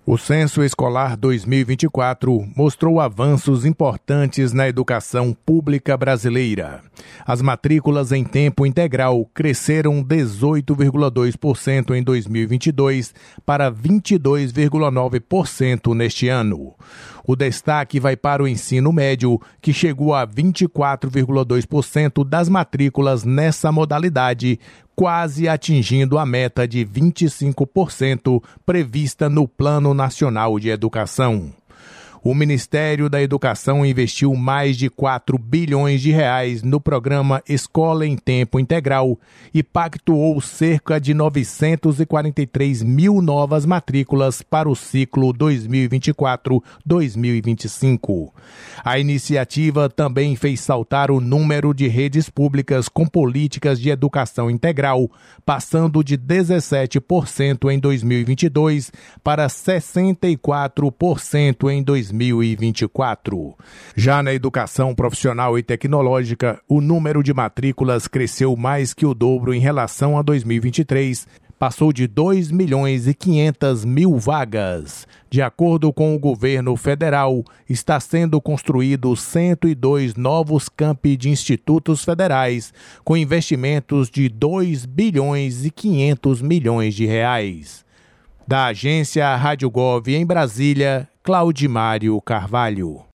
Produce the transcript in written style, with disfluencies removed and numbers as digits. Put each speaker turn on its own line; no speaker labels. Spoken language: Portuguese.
O Censo Escolar 2024 mostrou avanços importantes na educação pública brasileira. As matrículas em tempo integral cresceram 18,2% em 2022 para 22,9% neste ano. O destaque vai para o ensino médio, que chegou a 24,2% das matrículas nessa modalidade, quase atingindo a meta de 25% prevista no Plano Nacional de Educação. O Ministério da Educação investiu mais de 4 bilhões de reais no programa Escola em Tempo Integral e pactuou cerca de 943 mil novas matrículas para o ciclo 2024-2025. A iniciativa também fez saltar o número de redes públicas com políticas de educação integral, passando de 17% em 2022 para 64% em 2024. Já na educação profissional e tecnológica, o número de matrículas cresceu mais que o dobro em relação a 2023, passou de 2.500.000 vagas. De acordo com o governo federal, está sendo construídos 102 novos campi de institutos federais, com investimentos de 2,5 bilhões de reais. Da agência Rádio Gov em Brasília, Claudimário Carvalho.